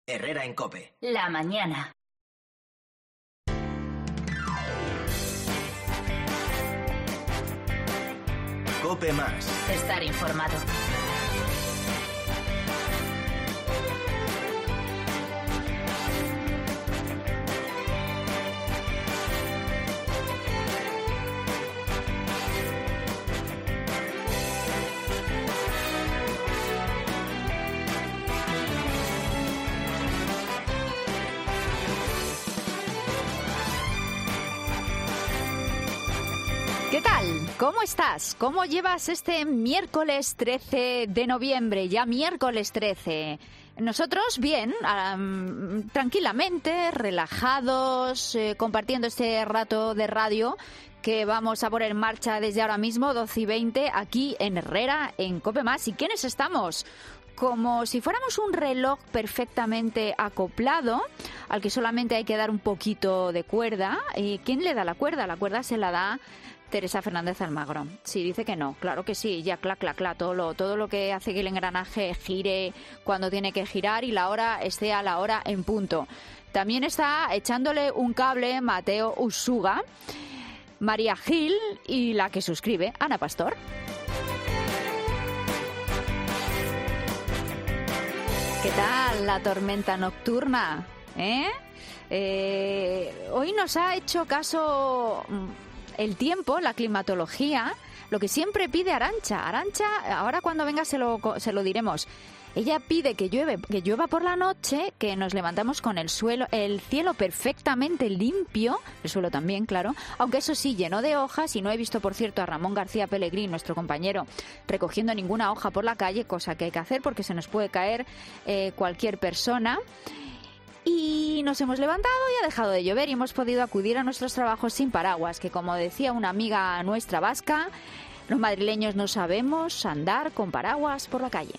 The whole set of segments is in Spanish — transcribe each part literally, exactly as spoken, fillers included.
Herrera en COPE. La mañana. COPE más. Estar informado. ¿Qué tal? ¿Cómo estás? ¿Cómo llevas este miércoles trece de noviembre? Ya miércoles trece. Nosotros bien, um, tranquilamente, relajados, eh, compartiendo este rato de radio que vamos a poner en marcha desde ahora mismo, doce y veinte, aquí en Herrera, en COPE más. ¿Y quiénes estamos? Como si fuéramos un reloj perfectamente acoplado, al que solamente hay que dar un poquito de cuerda. ¿Y quién le da la cuerda? La cuerda se la da Teresa Fernández Almagro. Sí, dice que no, claro que sí, ya clac, clac, clac, todo lo, todo lo que hace que el engranaje gire cuando tiene que girar y la hora esté a la hora en punto. También está echándole un cable Mateo Usuga, María Gil y la que suscribe, Ana Pastor. ¿Qué tal la tormenta nocturna? ¿Eh? Eh, hoy nos ha hecho caso el tiempo, la climatología, lo que siempre pide Arantxa. Arantxa, ahora cuando venga se lo, se lo diremos. Ella pide que llueve, que llueva por la noche, que nos levantamos con el suelo, el cielo perfectamente limpio, el suelo también, claro, aunque eso sí, lleno de hojas, y no he visto, por cierto, a Ramón García Pellegrín, nuestro compañero, recogiendo ninguna hoja por la calle, cosa que hay que hacer porque se nos puede caer eh, cualquier persona. Y nos hemos levantado y ha dejado de llover y hemos podido acudir a nuestros trabajos sin paraguas, que como decía una amiga nuestra vasca, los madrileños no sabemos andar con paraguas por la calle.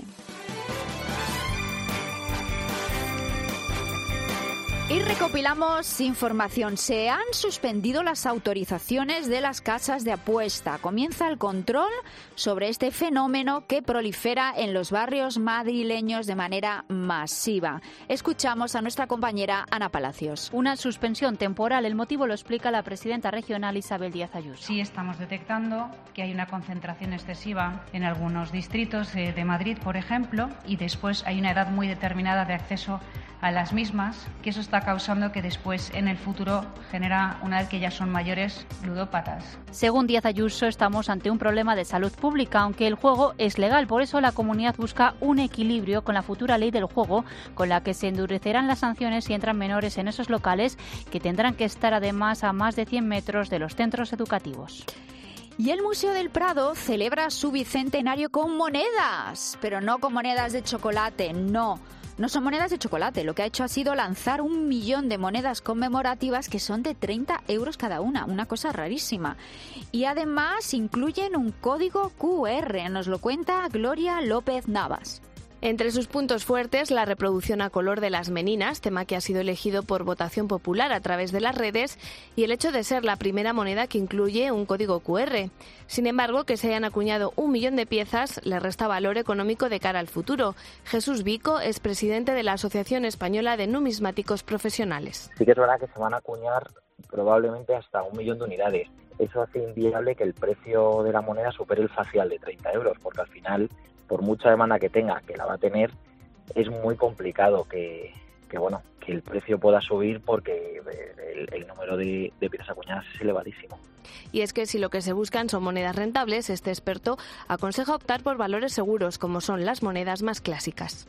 Y recopilamos información. Se han suspendido las autorizaciones de las casas de apuesta. Comienza el control sobre este fenómeno que prolifera en los barrios madrileños de manera masiva. Escuchamos a nuestra compañera Ana Palacios. Una suspensión temporal. El motivo lo explica la presidenta regional Isabel Díaz Ayuso. Sí estamos detectando que hay una concentración excesiva en algunos distritos de Madrid, por ejemplo, y después hay una edad muy determinada de acceso a las mismas, que eso está causando que después en el futuro genera, una vez que ya son mayores, ludópatas. Según Díaz Ayuso, estamos ante un problema de salud pública, aunque el juego es legal. Por eso la comunidad busca un equilibrio con la futura ley del juego, con la que se endurecerán las sanciones si entran menores en esos locales, que tendrán que estar además a más de cien metros de los centros educativos. Y el Museo del Prado celebra su bicentenario con monedas, pero no con monedas de chocolate, no. No son monedas de chocolate, lo que ha hecho ha sido lanzar un millón de monedas conmemorativas que son de treinta euros cada una, una cosa rarísima. Y además incluyen un código cu erre, nos lo cuenta Gloria López Navas. Entre sus puntos fuertes, la reproducción a color de las meninas, tema que ha sido elegido por votación popular a través de las redes, y el hecho de ser la primera moneda que incluye un código cu erre. Sin embargo, que se hayan acuñado un millón de piezas le resta valor económico de cara al futuro. Jesús Vico es presidente de la Asociación Española de Numismáticos Profesionales. Sí que es verdad que se van a acuñar probablemente hasta un millón de unidades. Eso hace inviable que el precio de la moneda supere el facial de treinta euros, porque al final, por mucha demanda que tenga, que la va a tener, es muy complicado que, que bueno, que el precio pueda subir porque el, el número de, de piezas acuñadas es elevadísimo. Y es que si lo que se buscan son monedas rentables, este experto aconseja optar por valores seguros, como son las monedas más clásicas.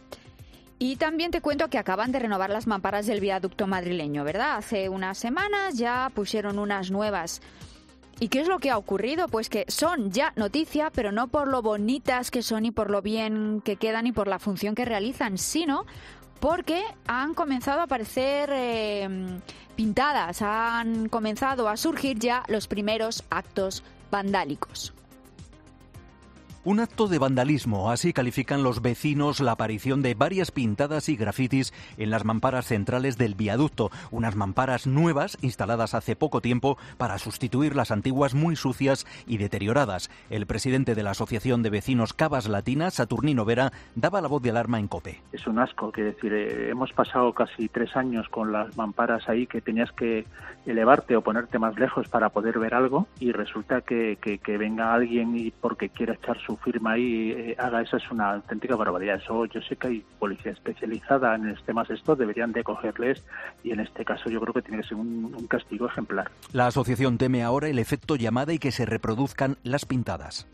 Y también te cuento que acaban de renovar las mamparas del viaducto madrileño, ¿verdad? Hace unas semanas ya pusieron unas nuevas. ¿Y qué es lo que ha ocurrido? Pues que son ya noticia, pero no por lo bonitas que son y por lo bien que quedan y por la función que realizan, sino porque han comenzado a aparecer eh, pintadas, han comenzado a surgir ya los primeros actos vandálicos. Un acto de vandalismo, así califican los vecinos la aparición de varias pintadas y grafitis en las mamparas centrales del viaducto. Unas mamparas nuevas instaladas hace poco tiempo para sustituir las antiguas muy sucias y deterioradas. El presidente de la Asociación de Vecinos Cavas Latinas, Saturnino Vera, daba la voz de alarma en COPE. Es un asco, quiero decir, eh, hemos pasado casi tres años con las mamparas ahí que tenías que elevarte o ponerte más lejos para poder ver algo y resulta que, que, que venga alguien y porque quiera echar su firma ahí eh, haga eso. Es una auténtica barbaridad. Eso, yo sé que hay policía especializada en los temas estos, deberían de cogerles y en este caso yo creo que tiene que ser un, un castigo ejemplar. La asociación teme ahora el efecto llamada y que se reproduzcan las pintadas.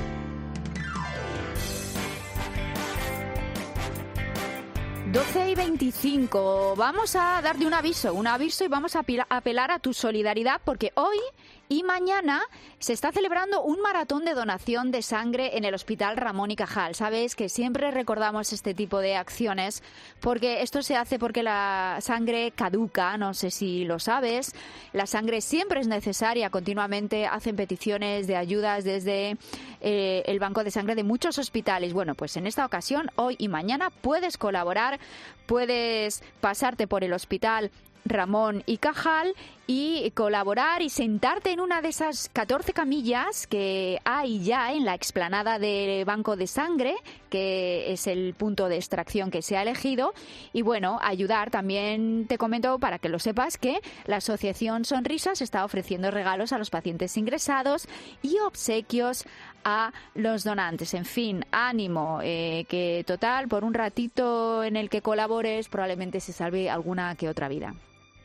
doce y veinticinco. Vamos a darte un aviso, un aviso y vamos a apelar a tu solidaridad porque hoy y mañana se está celebrando un maratón de donación de sangre en el Hospital Ramón y Cajal. Sabes que siempre recordamos este tipo de acciones porque esto se hace porque la sangre caduca, no sé si lo sabes. La sangre siempre es necesaria, continuamente hacen peticiones de ayudas desde eh, el banco de sangre de muchos hospitales. Bueno, pues en esta ocasión, hoy y mañana puedes colaborar, puedes pasarte por el Hospital Ramón y Cajal y colaborar y sentarte en una de esas catorce camillas que hay ya en la explanada del Banco de Sangre, que es el punto de extracción que se ha elegido. Y bueno, ayudar también, te comento para que lo sepas, que la Asociación Sonrisas está ofreciendo regalos a los pacientes ingresados y obsequios a los donantes. En fin, ánimo, eh, que total, por un ratito en el que colabores probablemente se salve alguna que otra vida.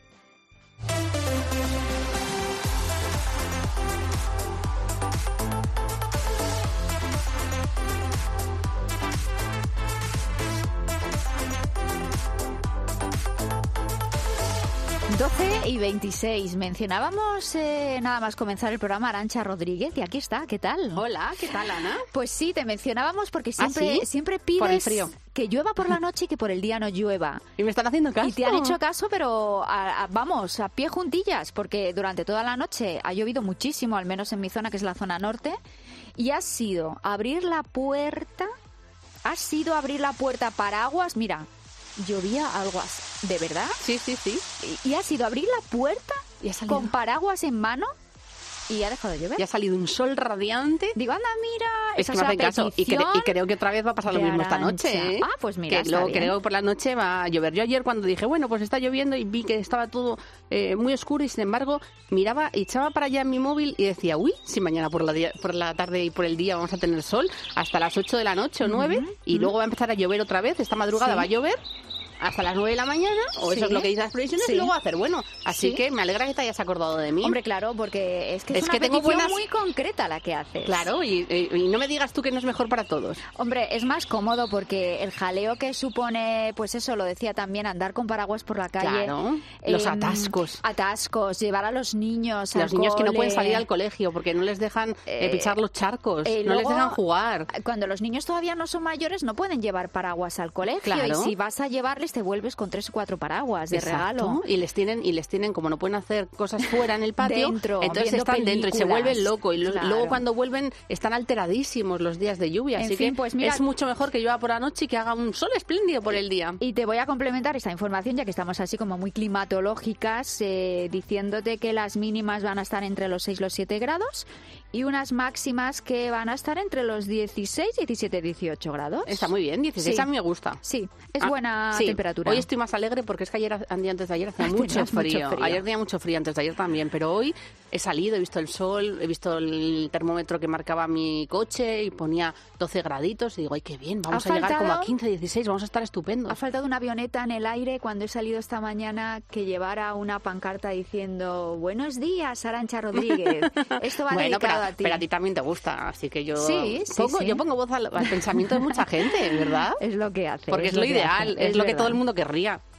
doce y veintiséis. Mencionábamos eh, nada más comenzar el programa Arantxa Rodríguez y aquí está. ¿Qué tal? Hola, ¿qué tal, Ana? Pues sí, te mencionábamos porque siempre, ¿Ah, sí? siempre pides por el frío. Que llueva por la noche y que por el día no llueva. Y me están haciendo caso. Y te han hecho caso, pero a, a, vamos, a pie juntillas, porque durante toda la noche ha llovido muchísimo, al menos en mi zona, que es la zona norte, y ha sido abrir la puerta, ha sido abrir la puerta paraguas, mira, llovía algo así, ¿de verdad? Sí, sí, sí. Y, y ha sido abrir la puerta y ha salido con paraguas en mano y ha dejado de llover. Y ha salido un sol radiante. Digo, anda, mira, es esa que me hacen caso. Y, cre- y creo que otra vez va a pasar lo mismo esta noche, ¿eh? Ah, pues mira, que luego bien. Creo que por la noche va a llover. Yo ayer cuando dije, bueno, pues está lloviendo y vi que estaba todo eh, muy oscuro y sin embargo miraba y echaba para allá mi móvil y decía, uy, si mañana por la, día, por la tarde y por el día vamos a tener sol hasta las ocho de la noche o nueve uh-huh, y uh-huh. luego va a empezar a llover otra vez. Esta madrugada ¿Sí? va a llover hasta las nueve de la mañana, o ¿Sí? eso es lo que dicen las previsiones, sí. y luego va a hacer bueno. Así ¿Sí? que me alegra que te hayas acordado de mí. Hombre, claro, porque es que es, es una que tengo petición buenas... muy concreta la que haces. Claro, y, y, y no me digas tú que no es mejor para todos. Hombre, es más cómodo porque el jaleo que supone, pues eso, lo decía también, andar con paraguas por la calle. Claro, eh, los atascos. Atascos, llevar a los niños al Los niños cole. Que no pueden salir al colegio porque no les dejan eh, eh, pisar los charcos, eh, no luego, les dejan jugar. Cuando los niños todavía no son mayores no pueden llevar paraguas al colegio. Claro. Y si vas a llevarles te vuelves con tres o cuatro paraguas de Exacto. regalo. Y les tienen, y les tienen, como no pueden hacer cosas fuera en el patio, dentro, entonces están películas. dentro y se vuelven locos. Y claro. luego cuando vuelven están alteradísimos los días de lluvia. En así fin, que pues mira, es mucho mejor que llueva por la noche y que haga un sol espléndido por el día. Y te voy a complementar esta información, ya que estamos así como muy climatológicas, eh, diciéndote que las mínimas van a estar entre los seis y los siete grados y unas máximas que van a estar entre los dieciséis, diecisiete, dieciocho grados. Está muy bien, dieciséis sí. a mí me gusta. Sí, es ah, buena sí. temperatura. Hoy estoy más alegre porque es que ayer, antes de ayer hacía mucho frío. mucho frío. Ayer tenía mucho frío, antes de ayer también, pero hoy he salido, he visto el sol, he visto el termómetro que marcaba mi coche y ponía doce graditos y digo, ay, qué bien, vamos a llegar como a quince, dieciséis, vamos a estar estupendos. Ha faltado una avioneta en el aire cuando he salido esta mañana que llevara una pancarta diciendo, buenos días, Arantxa Rodríguez, esto va bueno, dedicado pero, a ti. Pero a ti también te gusta, así que yo sí, sí, pongo, sí. yo pongo voz al, al pensamiento de mucha gente, ¿verdad? Es lo que hace. Porque es, es lo, lo ideal, hace, es, es lo verdad. que todo el mundo querría.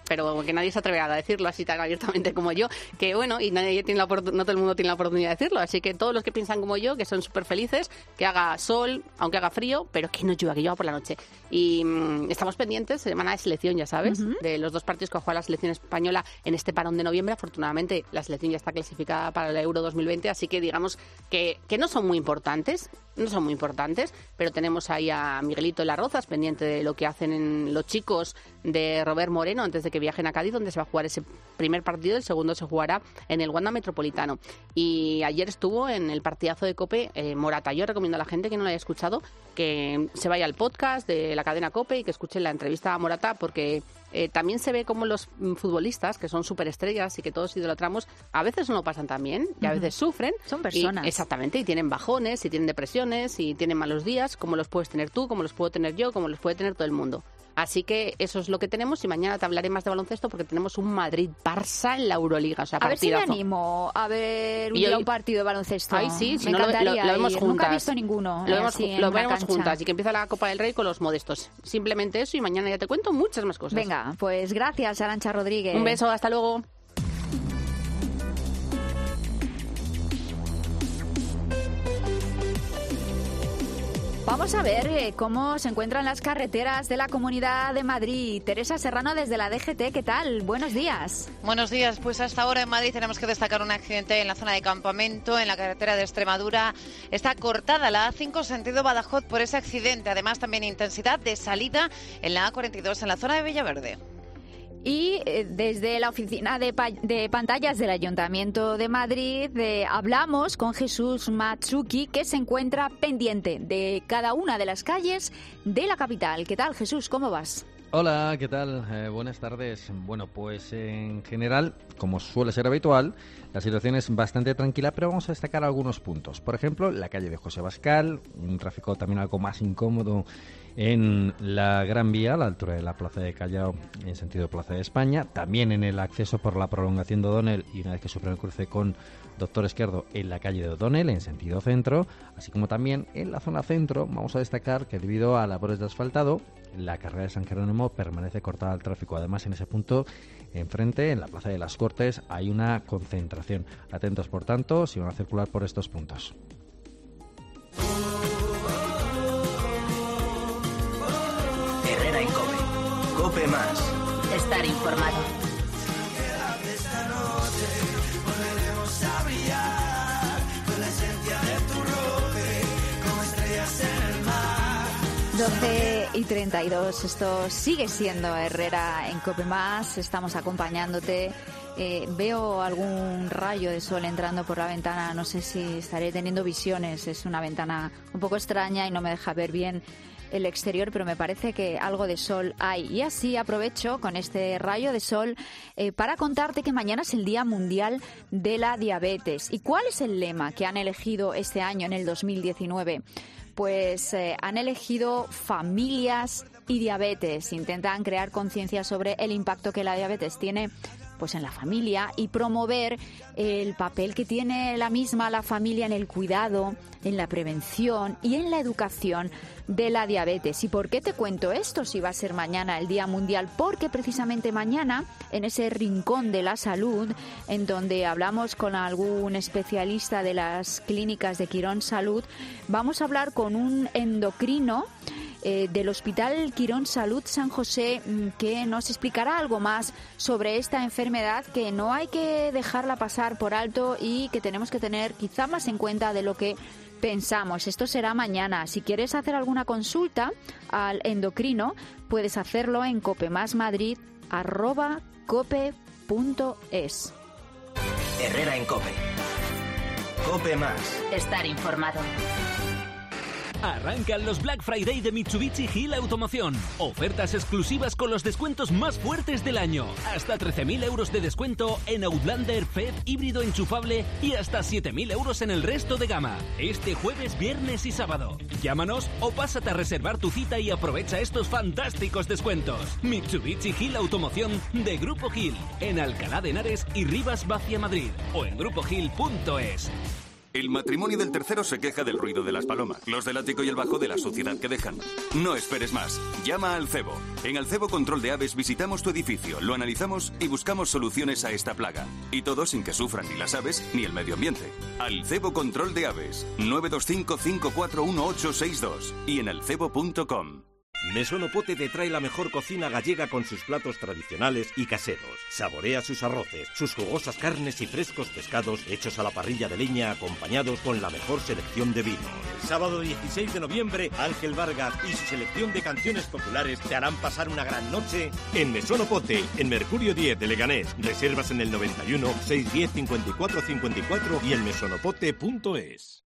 pero que nadie se atreve a decirlo así tan abiertamente como yo, que bueno, y nadie tiene la opor- no todo el mundo tiene la oportunidad de decirlo, así que todos los que piensan como yo, que son súper felices, que haga sol, aunque haga frío, pero que no llueva, que llueva por la noche. Y mmm, estamos pendientes, semana de selección, ya sabes, uh-huh. de los dos partidos que ha jugado la selección española en este parón de noviembre. Afortunadamente, la selección ya está clasificada para el Euro dos mil veinte, así que digamos que, que no son muy importantes, no son muy importantes, pero tenemos ahí a Miguelito de las Rozas, pendiente de lo que hacen en los chicos de Robert Moreno antes de que viajen a Cádiz, donde se va a jugar ese primer partido, el segundo se jugará en el Wanda Metropolitano. Y ayer estuvo en el partidazo de COPE eh, Morata. Yo recomiendo a la gente que no lo haya escuchado que se vaya al podcast de la cadena COPE y que escuchen la entrevista a Morata, porque eh, también se ve como los futbolistas, que son superestrellas y que todos idolatramos, a veces no lo pasan tan bien y a veces uh-huh. sufren. Son personas. Y, exactamente, y tienen bajones, y tienen depresiones, y tienen malos días, como los puedes tener tú, como los puedo tener yo, como los puede tener todo el mundo. Así que eso es lo que tenemos y mañana te hablaré más de baloncesto porque tenemos un Madrid-Barça en la Euroliga. O sea, a partidazo. ver si me animo a ver un, día un partido de baloncesto. Ay, sí, si me no encantaría. Lo, lo, lo vemos ir. juntas. Nunca he visto ninguno. Lo vemos, así, lo vemos cancha. juntas y que empieza la Copa del Rey con los modestos. Simplemente eso y mañana ya te cuento muchas más cosas. Venga, pues gracias, Arantxa Rodríguez. Un beso, hasta luego. Vamos a ver eh, cómo se encuentran las carreteras de la Comunidad de Madrid. Teresa Serrano desde la D G T, ¿qué tal? Buenos días. Buenos días. Pues hasta ahora en Madrid tenemos que destacar un accidente en la zona de Campamento, en la carretera de Extremadura. Está cortada la A cinco sentido Badajoz por ese accidente. Además, también intensidad de salida en la A cuarenta y dos en la zona de Villaverde. Y eh, desde la oficina de, pa- de pantallas del Ayuntamiento de Madrid eh, hablamos con Jesús Matsuki, que se encuentra pendiente de cada una de las calles de la capital. ¿Qué tal, Jesús? ¿Cómo vas? Hola, ¿qué tal? Eh, buenas tardes. Bueno, pues en general, como suele ser habitual, la situación es bastante tranquila, pero vamos a destacar algunos puntos. Por ejemplo, la calle de José Bascal, un tráfico también algo más incómodo en la Gran Vía, a la altura de la Plaza de Callao, en sentido Plaza de España. También en el acceso por la prolongación de O'Donnell y una vez que supera el cruce con Doctor Izquierdo en la calle de O'Donnell, en sentido centro. Así como también en la zona centro, vamos a destacar que debido a labores de asfaltado, la carrera de San Jerónimo permanece cortada al tráfico. Además, en ese punto, enfrente, en la Plaza de las Cortes, hay una concentración. Atentos, por tanto, si van a circular por estos puntos. Herrera en COPE. COPE más. Estar informado. doce y treinta y dos, esto sigue siendo Herrera en COPE más, estamos acompañándote. Eh, veo algún rayo de sol entrando por la ventana, no sé si estaré teniendo visiones, es una ventana un poco extraña y no me deja ver bien el exterior, pero me parece que algo de sol hay. Y así aprovecho con este rayo de sol eh, para contarte que mañana es el Día Mundial de la Diabetes. ¿Y cuál es el lema que han elegido este año, en el dos mil diecinueve? Pues eh, han elegido familias y diabetes. Intentan crear conciencia sobre el impacto que la diabetes tiene pues en la familia y promover el papel que tiene la misma la familia en el cuidado, en la prevención y en la educación de la diabetes. ¿Y por qué te cuento esto si va a ser mañana el Día Mundial? Porque precisamente mañana, en ese rincón de la salud, en donde hablamos con algún especialista de las clínicas de Quirón Salud, vamos a hablar con un endocrino Eh, del Hospital Quirón Salud San José, que nos explicará algo más sobre esta enfermedad que no hay que dejarla pasar por alto y que tenemos que tener quizá más en cuenta de lo que pensamos. Esto será mañana. Si quieres hacer alguna consulta al endocrino, puedes hacerlo en copemasmadrid arroba cope punto es. Herrera en COPE. COPE más. Estar informado. Arrancan los Black Friday de Mitsubishi Gil Automoción. Ofertas exclusivas con los descuentos más fuertes del año. Hasta trece mil euros de descuento en Outlander F E D híbrido enchufable y hasta siete mil euros en el resto de gama. Este jueves, viernes y sábado. Llámanos o pásate a reservar tu cita y aprovecha estos fantásticos descuentos. Mitsubishi Gil Automoción de Grupo Gil. En Alcalá de Henares y Rivas Vacia Madrid. O en grupo gil punto es. El matrimonio del tercero se queja del ruido de las palomas, los del ático y el bajo de la suciedad que dejan. No esperes más. Llama al Cebo. En Alcebo Control de Aves visitamos tu edificio, lo analizamos y buscamos soluciones a esta plaga. Y todo sin que sufran ni las aves ni el medio ambiente. Alcebo Control de Aves. nueve dos cinco, cinco cuatro uno ocho seis dos y en alcebo punto com. Mesonopote te trae la mejor cocina gallega con sus platos tradicionales y caseros. Saborea sus arroces, sus jugosas carnes y frescos pescados hechos a la parrilla de leña acompañados con la mejor selección de vinos. El sábado dieciséis de noviembre, Ángel Vargas y su selección de canciones populares te harán pasar una gran noche en Mesonopote, en Mercurio diez de Leganés. Reservas en el noventa y uno, seiscientos diez, cincuenta y cuatro cincuenta y cuatro y en mesonopote punto es.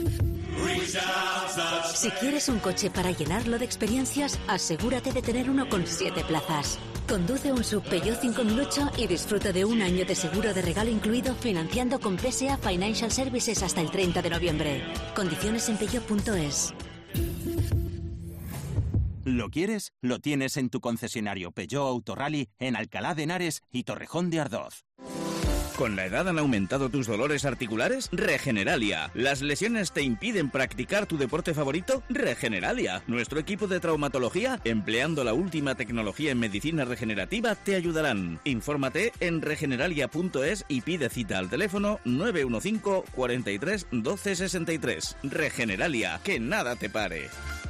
Si quieres un coche para llenarlo de experiencias, asegúrate de tener uno con siete plazas. Conduce un Sub Peugeot cinco mil ocho y disfruta de un año de seguro de regalo incluido financiando con P S A Financial Services hasta el treinta de noviembre. Condiciones en peugeot punto es. ¿Lo quieres? Lo tienes en tu concesionario Peugeot Autorally en Alcalá de Henares y Torrejón de Ardoz. ¿Con la edad han aumentado tus dolores articulares? Regeneralia. ¿Las lesiones te impiden practicar tu deporte favorito? Regeneralia. Nuestro equipo de traumatología, empleando la última tecnología en medicina regenerativa, te ayudarán. Infórmate en regeneralia punto es y pide cita al teléfono nueve uno cinco, cuarenta y tres, doce sesenta y tres. Regeneralia. Que nada te pare.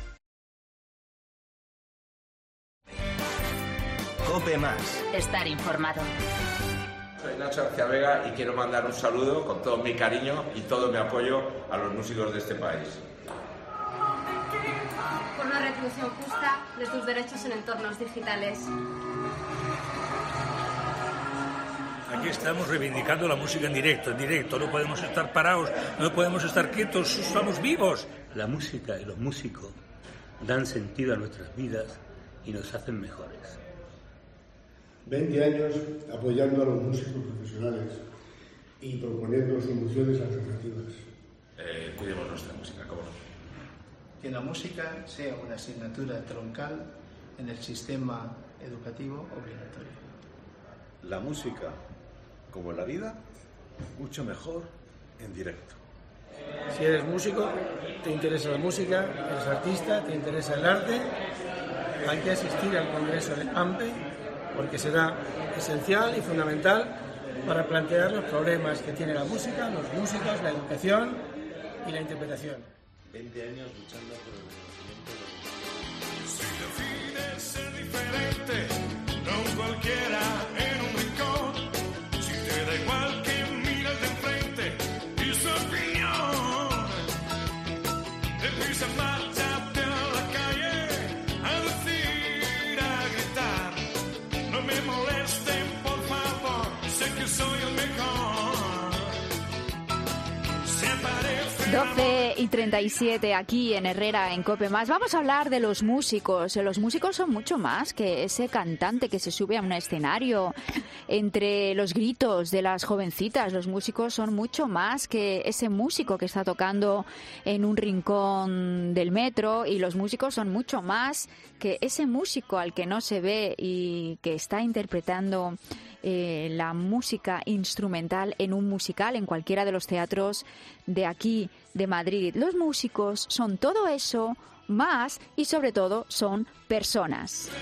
COPE Más. Estar informado. Soy Nacho García Vega y quiero mandar un saludo con todo mi cariño y todo mi apoyo a los músicos de este país. Por una retribución justa de tus derechos en entornos digitales. Aquí estamos reivindicando la música en directo, en directo. No podemos estar parados, no podemos estar quietos, estamos vivos. La música y los músicos dan sentido a nuestras vidas y nos hacen mejores. veinte años apoyando a los músicos profesionales y proponiendo soluciones alternativas. Eh, cuidemos nuestra música, ¿cómo no? Que la música sea una asignatura troncal en el sistema educativo obligatorio. La música, como la vida, mucho mejor en directo. Si eres músico, te interesa la música, eres artista, te interesa el arte, hay que asistir al congreso de AMPE porque será esencial y fundamental para plantear los problemas que tiene la música, los músicos, la educación y la interpretación. veinte años luchando por el Si decides ser diferente, no cualquiera en un rincón, si te da igual que miras de enfrente y su opinión, empieza a marcharte a la calle a decir, a gritar, no me molesten por favor, sé que soy el mejor, se parece doce y treinta y siete aquí en Herrera, en COPE Más. Vamos a hablar de los músicos. Los músicos son mucho más que ese cantante que se sube a un escenario entre los gritos de las jovencitas. Los músicos son mucho más que ese músico que está tocando en un rincón del metro, y los músicos son mucho más que ese músico al que no se ve y que está interpretando Eh, la música instrumental en un musical en cualquiera de los teatros de aquí, de Madrid. Los músicos son todo eso, más, y sobre todo son personas.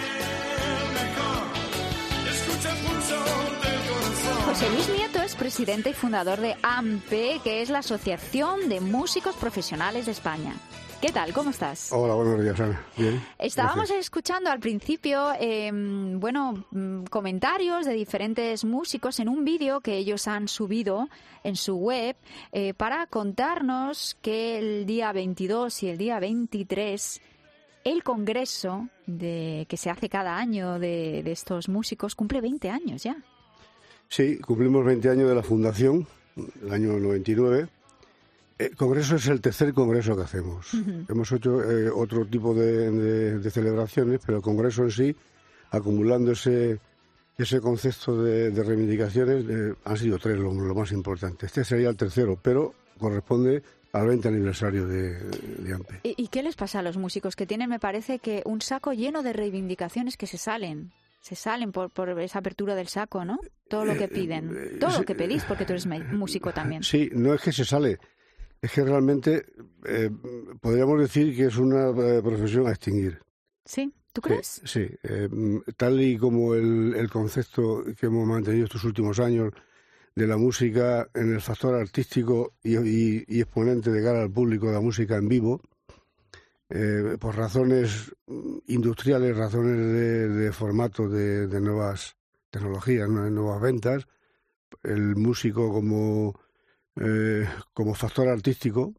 José Luis Nieto es presidente y fundador de AMPE, que es la Asociación de Músicos Profesionales de España. ¿Qué tal? ¿Cómo estás? Hola, buenos días, Ana. Bien. Estábamos Gracias. escuchando al principio, eh, bueno, comentarios de diferentes músicos en un vídeo que ellos han subido en su web eh, para contarnos que el día veintidós y el día veintitrés el congreso de, que se hace cada año de, de estos músicos cumple veinte años ya. Sí, cumplimos veinte años de la fundación, el año noventa y nueve. El congreso es el tercer congreso que hacemos. Uh-huh. Hemos hecho eh, otro tipo de, de, de celebraciones, pero el congreso en sí, acumulando ese, ese concepto de, de reivindicaciones, eh, han sido tres lo, lo más importante. Este sería el tercero, pero corresponde al veinte aniversario de, de AMPE. ¿Y, ¿Y qué les pasa a los músicos? Que tienen, me parece, que un saco lleno de reivindicaciones que se salen. Se salen por, por esa apertura del saco, ¿no? Todo lo que piden. Todo lo que pedís, porque tú eres músico también. Sí, no es que se sale. Es que realmente eh, podríamos decir que es una eh, profesión a extinguir. ¿Sí? ¿Tú crees? Sí, sí. Eh, tal y como el, el concepto que hemos mantenido estos últimos años de la música en el factor artístico y, y, y exponente de cara al público de la música en vivo, eh, por razones industriales, razones de, de formato de, de nuevas tecnologías, de nuevas ventas, el músico como, eh, como factor artístico,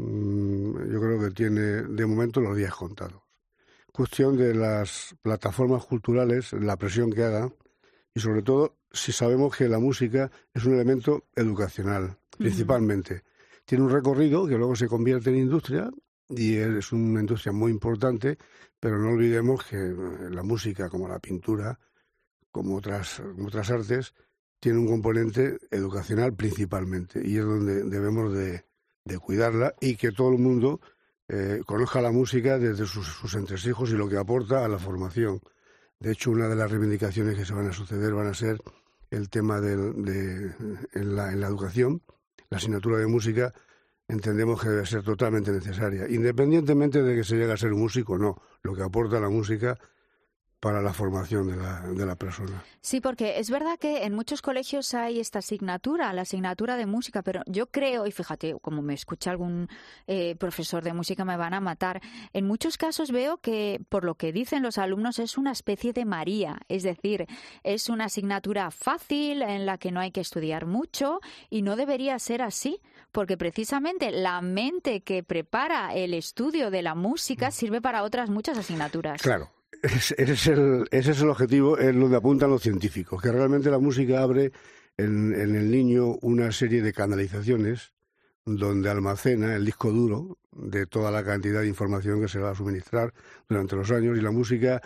mmm, yo creo que tiene de momento los días contados. Cuestión de las plataformas culturales, la presión que hagan, y sobre todo si sabemos que la música es un elemento educacional, principalmente. Uh-huh. Tiene un recorrido que luego se convierte en industria, y es una industria muy importante, pero no olvidemos que la música, como la pintura, como otras, como otras artes, tiene un componente educacional principalmente, y es donde debemos de, de cuidarla, y que todo el mundo Eh, conozca la música desde sus, sus entresijos y lo que aporta a la formación. De hecho, una de las reivindicaciones que se van a suceder van a ser el tema del, de, en, la, en la educación. La asignatura de música entendemos que debe ser totalmente necesaria, independientemente de que se llegue a ser un músico o no, lo que aporta la música para la formación de la, de la persona. Sí, porque es verdad que en muchos colegios hay esta asignatura, la asignatura de música, pero yo creo, y fíjate, como me escucha algún eh, profesor de música me van a matar, en muchos casos veo que, por lo que dicen los alumnos, es una especie de María, es decir, es una asignatura fácil en la que no hay que estudiar mucho y no debería ser así, porque precisamente la mente que prepara el estudio de la música sirve para otras muchas asignaturas. Claro. Ese es, el, ese es el objetivo, es donde apuntan los científicos, que realmente la música abre en, en el niño una serie de canalizaciones donde almacena el disco duro de toda la cantidad de información que se va a suministrar durante los años, y la música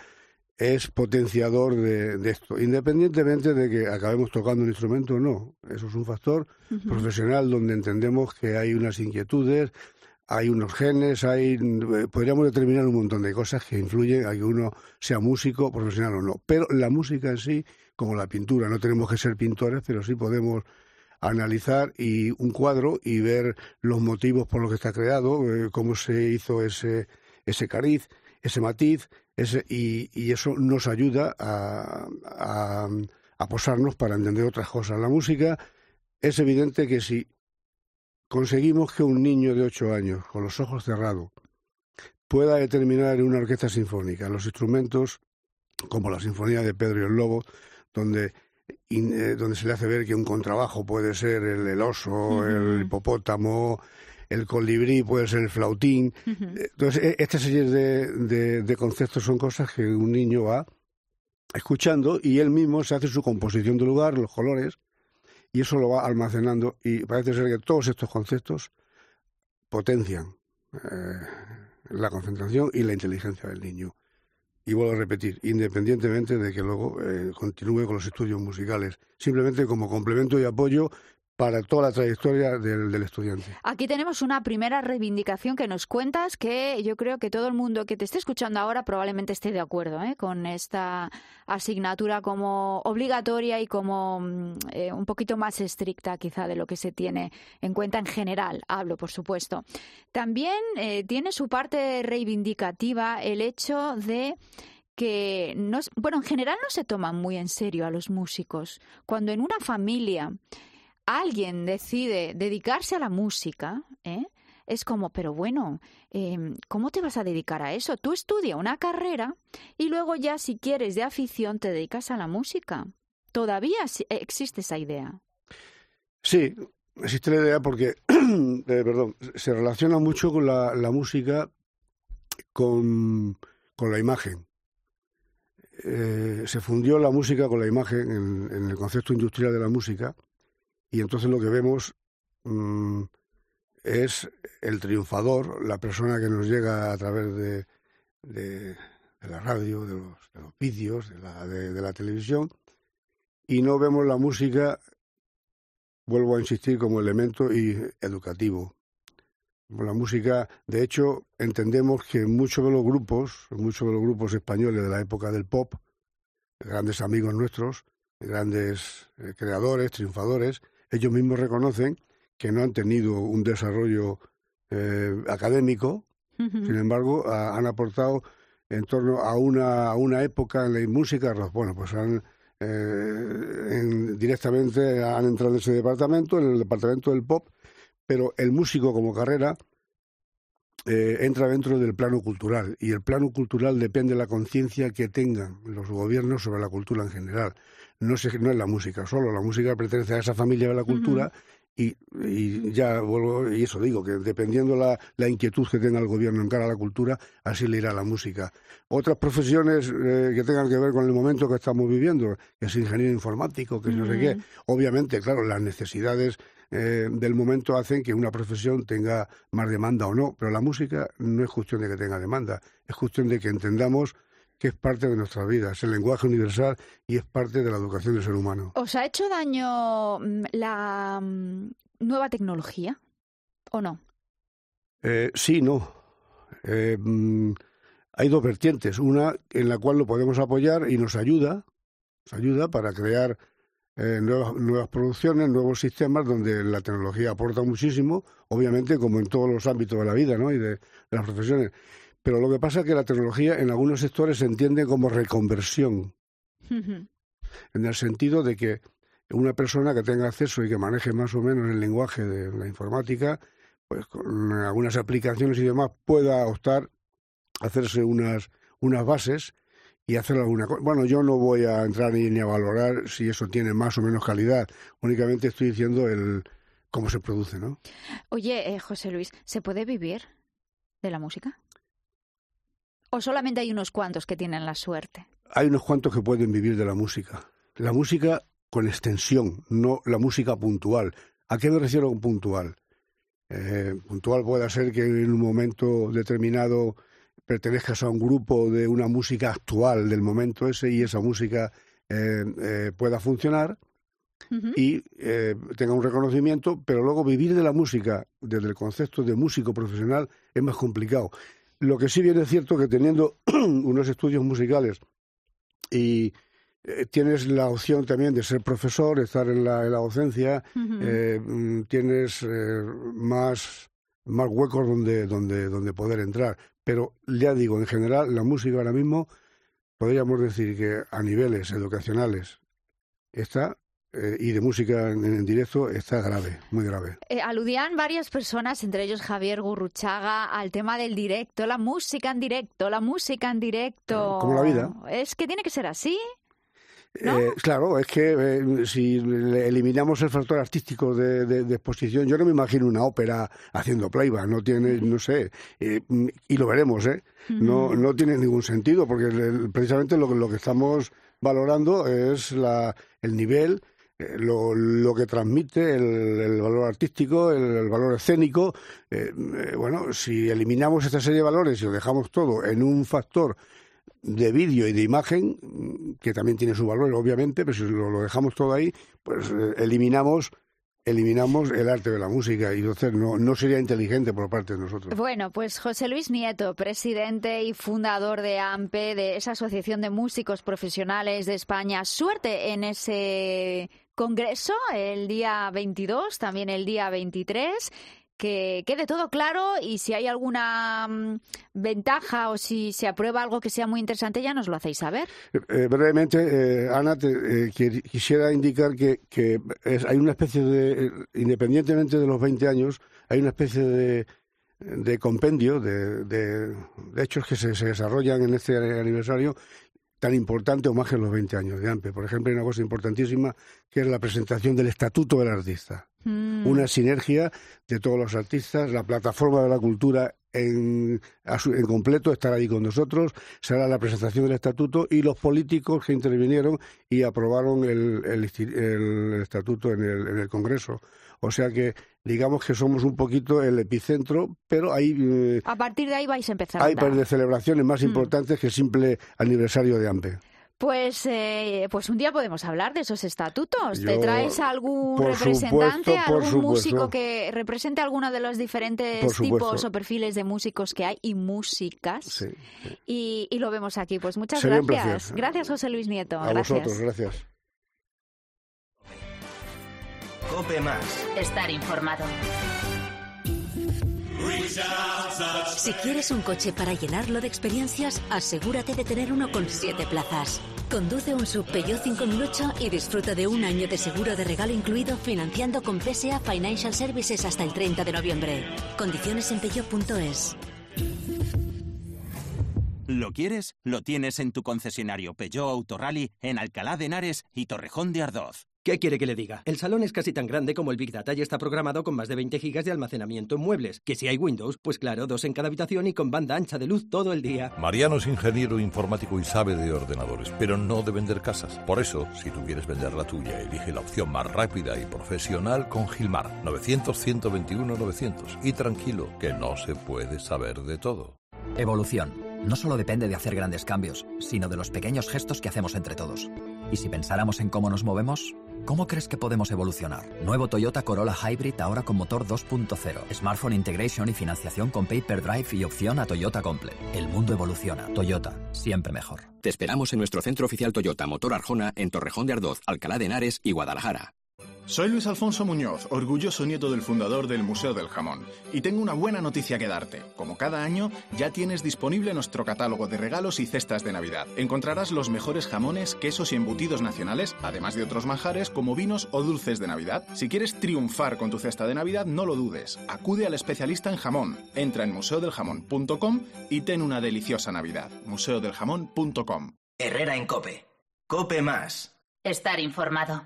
es potenciador de, de esto, independientemente de que acabemos tocando un instrumento o no. Eso es un factor uh-huh. profesional donde entendemos que hay unas inquietudes, hay unos genes, hay podríamos determinar un montón de cosas que influyen a que uno sea músico, profesional o no. Pero la música en sí, como la pintura, no tenemos que ser pintores, pero sí podemos analizar y un cuadro y ver los motivos por los que está creado, eh, cómo se hizo ese, ese cariz, ese matiz, ese, y, y eso nos ayuda a, a, a posarnos para entender otras cosas. La música es evidente que si conseguimos que un niño de ocho años, con los ojos cerrados, pueda determinar en una orquesta sinfónica los instrumentos, como la Sinfonía de Pedro y el Lobo, donde, in, eh, donde se le hace ver que un contrabajo puede ser el, el oso, uh-huh. el hipopótamo, el colibrí puede ser el flautín. Uh-huh. Entonces, esta serie de, de, de conceptos son cosas que un niño va escuchando y él mismo se hace su composición de lugar, los colores, y eso lo va almacenando, y parece ser que todos estos conceptos potencian eh, la concentración y la inteligencia del niño. Y vuelvo a repetir, independientemente de que luego eh, continúe con los estudios musicales, simplemente como complemento y apoyo para toda la trayectoria del, del estudiante. Aquí tenemos una primera reivindicación que nos cuentas, que yo creo que todo el mundo que te esté escuchando ahora probablemente esté de acuerdo ¿eh? con esta asignatura como obligatoria y como eh, un poquito más estricta quizá de lo que se tiene en cuenta en general, hablo por supuesto. También eh, tiene su parte reivindicativa el hecho de que, no, bueno, en general no se toman muy en serio a los músicos. Cuando en una familia alguien decide dedicarse a la música, ¿eh? es como, pero bueno, eh, ¿cómo te vas a dedicar a eso? Tú estudia una carrera y luego ya, si quieres de afición, te dedicas a la música. ¿Todavía existe esa idea? Sí, existe la idea porque, eh, perdón, se relaciona mucho con la, la música con, con la imagen. Eh, se fundió la música con la imagen en, en el concepto industrial de la música. Y entonces lo que vemos mmm, es el triunfador, la persona que nos llega a través de, de, de la radio, de los, de los vídeos, de la, de, de la televisión, y no vemos la música, vuelvo a insistir, como elemento y educativo. La música, de hecho, entendemos que muchos de los grupos, muchos de los grupos españoles de la época del pop, grandes amigos nuestros, grandes eh, creadores, triunfadores, ellos mismos reconocen que no han tenido un desarrollo eh, académico, uh-huh. Sin embargo, a, han aportado en torno a una, a una época en la música, bueno, pues han eh, en, directamente han entrado en ese departamento, en el departamento del pop, pero el músico como carrera eh, entra dentro del plano cultural, y el plano cultural depende de la conciencia que tengan los gobiernos sobre la cultura en general. No, se, no es la música solo, la música pertenece a esa familia de la cultura, uh-huh. y, y ya vuelvo, y eso digo, que dependiendo la, la inquietud que tenga el gobierno en cara a la cultura, así le irá la música. Otras profesiones eh, que tengan que ver con el momento que estamos viviendo, que es ingeniero informático, que uh-huh. no sé qué, obviamente, claro, las necesidades Eh, del momento hacen que una profesión tenga más demanda o no, pero la música no es cuestión de que tenga demanda, es cuestión de que entendamos que es parte de nuestra vida, es el lenguaje universal y es parte de la educación del ser humano. ¿Os ha hecho daño la um, nueva tecnología o no? Eh, sí, no. Eh, mm, hay dos vertientes, una en la cual lo podemos apoyar y nos ayuda, nos ayuda para crear Eh, nuevas, nuevas producciones, nuevos sistemas donde la tecnología aporta muchísimo, obviamente como en todos los ámbitos de la vida, ¿no? Y de, de las profesiones. Pero lo que pasa es que la tecnología en algunos sectores se entiende como reconversión, uh-huh. en el sentido de que una persona que tenga acceso y que maneje más o menos el lenguaje de la informática, pues con algunas aplicaciones y demás pueda optar a hacerse unas, unas bases y hacer alguna cosa. Bueno, yo no voy a entrar ni, ni a valorar si eso tiene más o menos calidad. Únicamente estoy diciendo el cómo se produce, ¿no? Oye, eh, José Luis, ¿se puede vivir de la música? ¿O solamente hay unos cuantos que tienen la suerte? Hay unos cuantos que pueden vivir de la música. La música con extensión, no la música puntual. ¿A qué me refiero con puntual? Eh, puntual puede ser que en un momento determinado pertenezcas a un grupo de una música actual del momento ese y esa música eh, eh, pueda funcionar uh-huh. y eh, tenga un reconocimiento, pero luego vivir de la música desde el concepto de músico profesional es más complicado. Lo que sí bien es cierto que teniendo unos estudios musicales y eh, tienes la opción también de ser profesor, estar en la, en la docencia, uh-huh. eh, tienes eh, más, más huecos donde, donde, donde poder entrar. Pero ya digo, en general, la música ahora mismo, podríamos decir que a niveles educacionales está, eh, y de música en, en directo, está grave, muy grave. Eh, aludían varias personas, entre ellos Javier Gurruchaga, al tema del directo, la música en directo, la música en directo. Como la vida. ¿Es que tiene que ser así? ¿No? Eh, claro, es que eh, si eliminamos el factor artístico de, de, de exposición, yo no me imagino una ópera haciendo playback, no tiene, no sé, eh, y lo veremos, ¿eh? No, no tiene ningún sentido, porque el, precisamente lo, lo que estamos valorando es la, el nivel, eh, lo, lo que transmite, el, el valor artístico, el, el valor escénico. Eh, eh, bueno, si eliminamos esta serie de valores y lo dejamos todo en un factor de vídeo y de imagen, que también tiene su valor, obviamente, pero si lo, lo dejamos todo ahí, pues eh, eliminamos eliminamos el arte de la música y entonces no, no sería inteligente por parte de nosotros. Bueno, pues José Luis Nieto, presidente y fundador de AMPE, de esa Asociación de Músicos Profesionales de España. Suerte en ese congreso el día veintidós, también el día veintitrés. Que quede todo claro y si hay alguna um, ventaja o si se aprueba algo que sea muy interesante, ya nos lo hacéis saber. Eh, brevemente, eh, Ana, te, eh, que, quisiera indicar que, que es, hay una especie de, eh, independientemente de los veinte años, hay una especie de, de compendio de, de, de hechos que se, se desarrollan en este aniversario tan importante o más que los veinte años de AMPE. Por ejemplo, hay una cosa importantísima que es la presentación del Estatuto del Artista. Mm. Una sinergia de todos los artistas, la plataforma de la cultura en, en completo estará ahí con nosotros, será la presentación del Estatuto y los políticos que intervinieron y aprobaron el, el, el Estatuto en el, en el Congreso. O sea que digamos que somos un poquito el epicentro, pero hay... Eh, a partir de ahí vais a empezar. Hay par de celebraciones más mm. importantes que el simple aniversario de AMPE. Pues, eh, pues un día podemos hablar de esos estatutos. Yo, ¿Te traes algún por representante, supuesto, por algún supuesto. músico que represente alguno de los diferentes Por supuesto. tipos o perfiles de músicos que hay y músicas? Sí, sí. Y, y lo vemos aquí. Pues muchas Sería un gracias. placer. Gracias, José Luis Nieto. A gracias. vosotros, gracias. Cope Más. Estar informado. Si quieres un coche para llenarlo de experiencias, asegúrate de tener uno con siete plazas. Conduce un sub Peugeot cinco mil ocho y disfruta de un año de seguro de regalo incluido financiando con P S A Financial Services hasta el treinta de noviembre. Condiciones en peugeot punto es. ¿Lo quieres? Lo tienes en tu concesionario Peugeot Autorally en Alcalá de Henares y Torrejón de Ardoz. ¿Qué quiere que le diga? El salón es casi tan grande como el Big Data y está programado con más de veinte gigas de almacenamiento en muebles. Que si hay Windows, pues claro, dos en cada habitación y con banda ancha de luz todo el día. Mariano es ingeniero informático y sabe de ordenadores, pero no de vender casas. Por eso, si tú quieres vender la tuya, elige la opción más rápida y profesional con Gilmar. novecientos, ciento veintiuno, novecientos. Y tranquilo, que no se puede saber de todo. Evolución. No solo depende de hacer grandes cambios, sino de los pequeños gestos que hacemos entre todos. Y si pensáramos en cómo nos movemos, ¿cómo crees que podemos evolucionar? Nuevo Toyota Corolla Hybrid ahora con motor dos punto cero, Smartphone Integration y financiación con Paper Drive y opción a Toyota Comple. El mundo evoluciona. Toyota, siempre mejor. Te esperamos en nuestro centro oficial Toyota Motor Arjona en Torrejón de Ardoz, Alcalá de Henares y Guadalajara. Soy Luis Alfonso Muñoz, orgulloso nieto del fundador del Museo del Jamón. Y tengo una buena noticia que darte. Como cada año, ya tienes disponible nuestro catálogo de regalos y cestas de Navidad. Encontrarás los mejores jamones, quesos y embutidos nacionales, además de otros manjares como vinos o dulces de Navidad. Si quieres triunfar con tu cesta de Navidad, no lo dudes. Acude al especialista en jamón. Entra en museo del jamón punto com y ten una deliciosa Navidad. museo del jamón punto com. Herrera en Cope. Cope Más. Estar informado.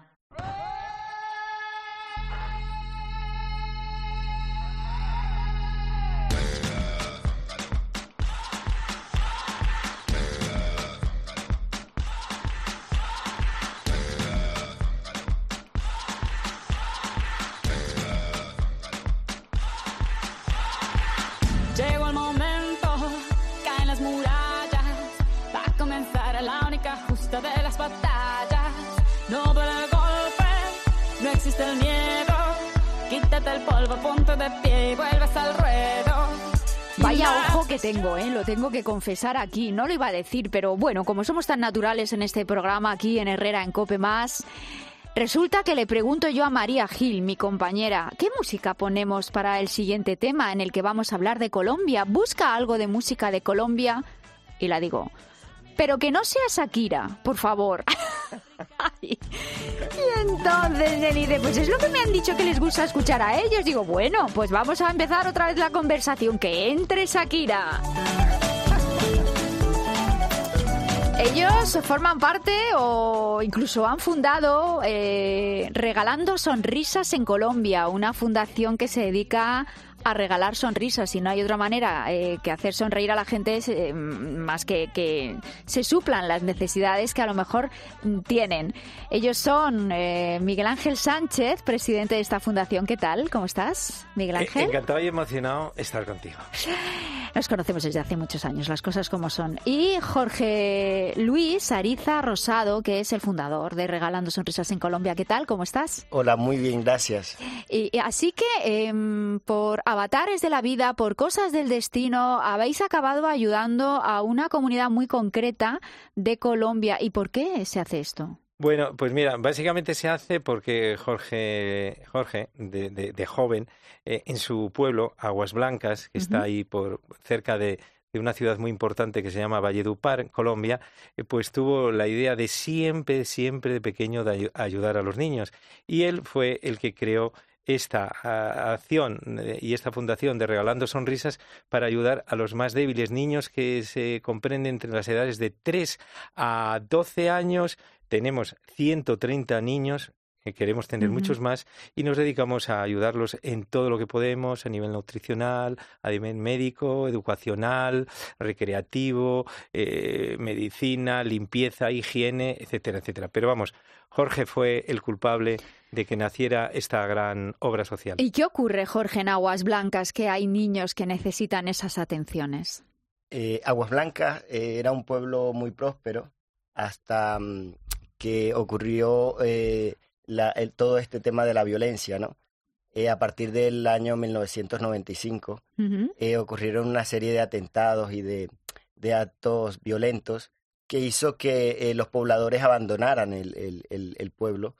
Llegó el momento, caen las murallas, va a comenzar la única justa de las batallas. No duele el golpe, no existe el miedo, quítate el polvo, ponte de pie y vuelves al ruedo. Vaya ojo que tengo, ¿eh? Lo tengo que confesar aquí. No lo iba a decir, pero bueno, como somos tan naturales en este programa aquí en Herrera en Cope Más, resulta que le pregunto yo a María Gil, mi compañera, ¿qué música ponemos para el siguiente tema en el que vamos a hablar de Colombia? Busca algo de música de Colombia y la digo, pero que no sea Shakira, por favor. Y entonces me dice, pues es lo que me han dicho que les gusta escuchar a ellos. Digo, bueno, pues vamos a empezar otra vez la conversación, que entre Shakira. Ellos forman parte o incluso han fundado eh, Regalando Sonrisas en Colombia, una fundación que se dedica a regalar sonrisas, y no hay otra manera eh, que hacer sonreír a la gente eh, más que que se suplan las necesidades que a lo mejor tienen. Ellos son eh, Miguel Ángel Sánchez, presidente de esta fundación. ¿Qué tal? ¿Cómo estás, Miguel Ángel? Encantado y emocionado estar contigo. Nos conocemos desde hace muchos años, las cosas como son. Y Jorge Luis Ariza Rosado, que es el fundador de Regalando Sonrisas en Colombia. ¿Qué tal? ¿Cómo estás? Hola, muy bien, gracias. Y, y así que eh, por avatares de la vida, por cosas del destino, habéis acabado ayudando a una comunidad muy concreta de Colombia. ¿Y por qué se hace esto? Bueno, pues mira, básicamente se hace porque Jorge, Jorge de, de, de joven, eh, en su pueblo, Aguas Blancas, que uh-huh. está ahí por cerca de, de una ciudad muy importante que se llama Valledupar, Colombia, eh, pues tuvo la idea de siempre, siempre de pequeño de ay- ayudar a los niños. Y él fue el que creó esta a, acción y esta fundación de Regalando Sonrisas para ayudar a los más débiles, niños que se comprenden entre las edades de tres a doce años. Tenemos ciento treinta niños, que queremos tener uh-huh. muchos más, y nos dedicamos a ayudarlos en todo lo que podemos, a nivel nutricional, a nivel médico, educacional, recreativo, eh, medicina, limpieza, higiene, etcétera, etcétera. Pero vamos, Jorge fue el culpable de que naciera esta gran obra social. ¿Y qué ocurre, Jorge, en Aguas Blancas, que hay niños que necesitan esas atenciones? Eh, Aguas Blancas eh, era un pueblo muy próspero, hasta um, que ocurrió eh, la, el, todo este tema de la violencia, ¿no? Eh, a partir del año mil novecientos noventa y cinco uh-huh. eh, ocurrieron una serie de atentados y de, de actos violentos que hizo que eh, los pobladores abandonaran el, el, el, el pueblo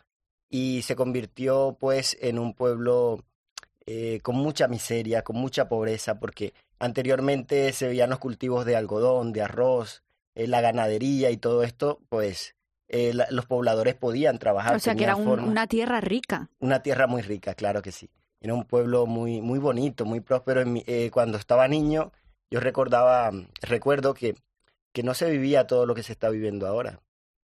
y se convirtió pues en un pueblo eh, con mucha miseria, con mucha pobreza, porque anteriormente se veían los cultivos de algodón, de arroz, eh, la ganadería y todo esto, pues eh, la, los pobladores podían trabajar. O sea que era un, una tierra rica. Una tierra muy rica, claro que sí. Era un pueblo muy, muy bonito, muy próspero. En mi, eh, cuando estaba niño, yo recordaba, recuerdo que, que no se vivía todo lo que se está viviendo ahora.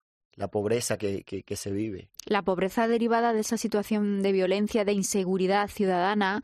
La pobreza que, que, que se vive. La pobreza derivada de esa situación de violencia, de inseguridad ciudadana,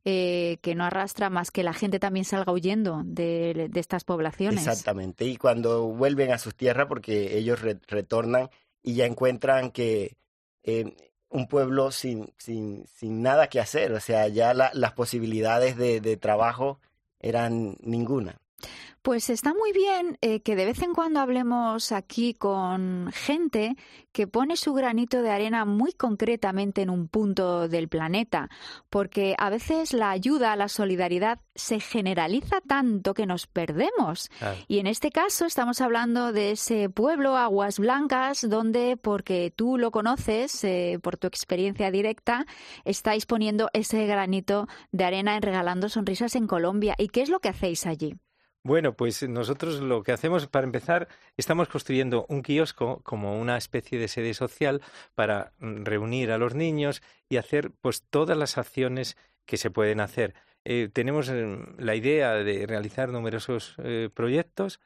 eh, que no arrastra más que la gente también salga huyendo de, de estas poblaciones. Exactamente, y cuando vuelven a sus tierras, porque ellos re, retornan y ya encuentran que eh, un pueblo sin, sin, sin nada que hacer, o sea, ya la, las posibilidades de, de trabajo eran ninguna. Pues está muy bien eh, que de vez en cuando hablemos aquí con gente que pone su granito de arena muy concretamente en un punto del planeta, porque a veces la ayuda, la solidaridad se generaliza tanto que nos perdemos. Claro. Y en este caso estamos hablando de ese pueblo, Aguas Blancas, donde, porque tú lo conoces, eh, por tu experiencia directa, estáis poniendo ese granito de arena en Regalando Sonrisas en Colombia. ¿Y qué es lo que hacéis allí? Bueno, pues nosotros lo que hacemos, para empezar, estamos construyendo un kiosco como una especie de sede social para reunir a los niños y hacer pues todas las acciones que se pueden hacer. Eh, tenemos la idea de realizar numerosos eh, proyectos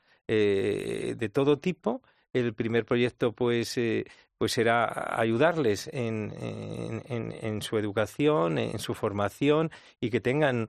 eh, de todo tipo. El primer proyecto pues eh, pues será ayudarles en, en, en, en su educación, en su formación y que tengan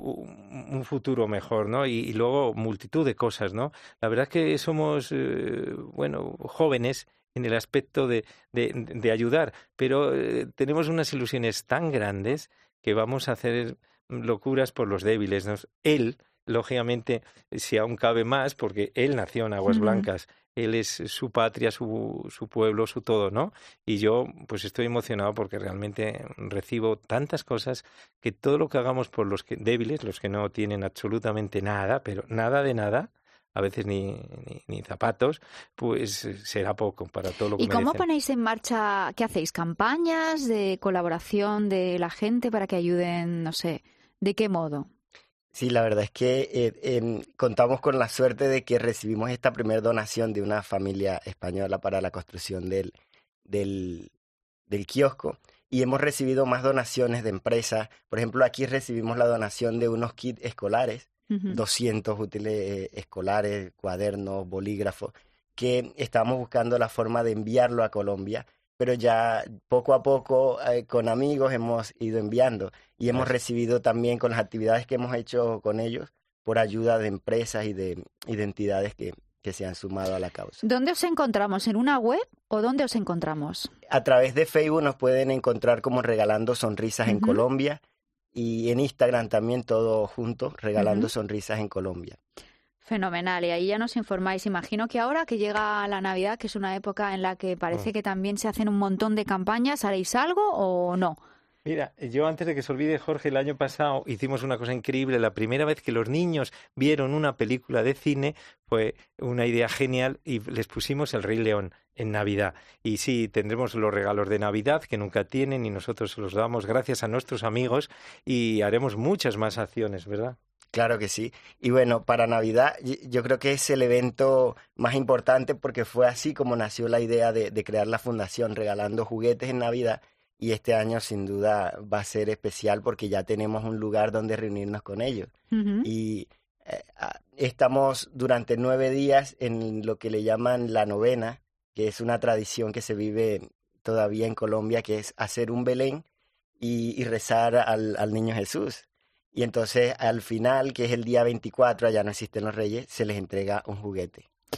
un futuro mejor, ¿no? Y, y luego multitud de cosas, ¿no? La verdad es que somos, eh, bueno, jóvenes en el aspecto de, de, de ayudar, pero eh, tenemos unas ilusiones tan grandes que vamos a hacer locuras por los débiles, ¿no? Él, lógicamente, si aún cabe más, porque él nació en Aguas Blancas, uh-huh. Él es su patria, su, su pueblo, su todo, ¿no? Y yo, pues estoy emocionado porque realmente recibo tantas cosas que todo lo que hagamos por los que, débiles, los que no tienen absolutamente nada, pero nada de nada, a veces ni, ni, ni zapatos, pues será poco para todo lo que ¿Y cómo merecen. Ponéis en marcha, qué hacéis, campañas de colaboración de la gente para que ayuden, no sé, ¿de qué modo? Sí, la verdad es que eh, eh, contamos con la suerte de que recibimos esta primera donación de una familia española para la construcción del, del, del kiosco y hemos recibido más donaciones de empresas. Por ejemplo, aquí recibimos la donación de unos kits escolares, uh-huh. doscientos útiles eh, escolares, cuadernos, bolígrafos, que estamos buscando la forma de enviarlo a Colombia, pero ya poco a poco eh, con amigos hemos ido enviando y hemos Gracias. recibido también con las actividades que hemos hecho con ellos por ayuda de empresas y de, y de entidades que, que se han sumado a la causa. ¿Dónde os encontramos? ¿En una web o dónde os encontramos? A través de Facebook nos pueden encontrar como Regalando Sonrisas uh-huh. en Colombia y en Instagram también todo junto, Regalando uh-huh. Sonrisas en Colombia. Fenomenal, y ahí ya nos informáis. Imagino que ahora que llega la Navidad, que es una época en la que parece oh. que también se hacen un montón de campañas, ¿haréis algo o no? Mira, yo antes de que se olvide, Jorge, el año pasado hicimos una cosa increíble. La primera vez que los niños vieron una película de cine fue una idea genial y les pusimos El Rey León en Navidad. Y sí, tendremos los regalos de Navidad que nunca tienen y nosotros se los damos gracias a nuestros amigos y haremos muchas más acciones, ¿verdad? Claro que sí. Y bueno, para Navidad yo creo que es el evento más importante porque fue así como nació la idea de, de crear la fundación Regalando Juguetes en Navidad. Y este año sin duda va a ser especial porque ya tenemos un lugar donde reunirnos con ellos. Uh-huh. Y eh, estamos durante nueve días en lo que le llaman la novena, que es una tradición que se vive todavía en Colombia, que es hacer un Belén y, y rezar al, al Niño Jesús. Y entonces al final, que es el día veinticuatro, allá no existen los reyes, se les entrega un juguete.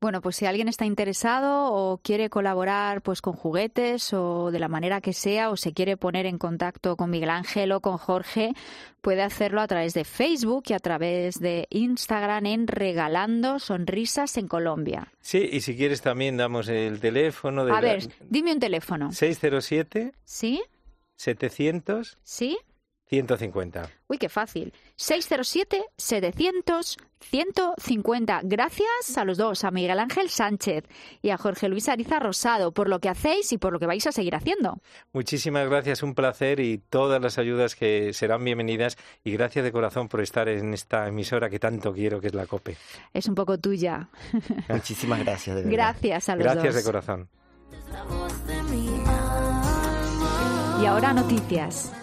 Bueno, pues si alguien está interesado o quiere colaborar pues con juguetes o de la manera que sea, o se quiere poner en contacto con Miguel Ángel o con Jorge, puede hacerlo a través de Facebook y a través de Instagram en Regalando Sonrisas en Colombia. Sí, y si quieres también damos el teléfono. De a la... ver, dime un teléfono. seis cero siete. ¿Sí? setecientos. ¿Sí? ciento cincuenta. Uy, qué fácil. seis cero siete, setecientos, ciento cincuenta. Gracias a los dos, a Miguel Ángel Sánchez y a Jorge Luis Ariza Rosado, por lo que hacéis y por lo que vais a seguir haciendo. Muchísimas gracias, un placer, y todas las ayudas que serán bienvenidas, y gracias de corazón por estar en esta emisora que tanto quiero, que es la COPE. Es un poco tuya. Muchísimas gracias, de verdad. Gracias a los Gracias dos. de corazón. Y ahora noticias.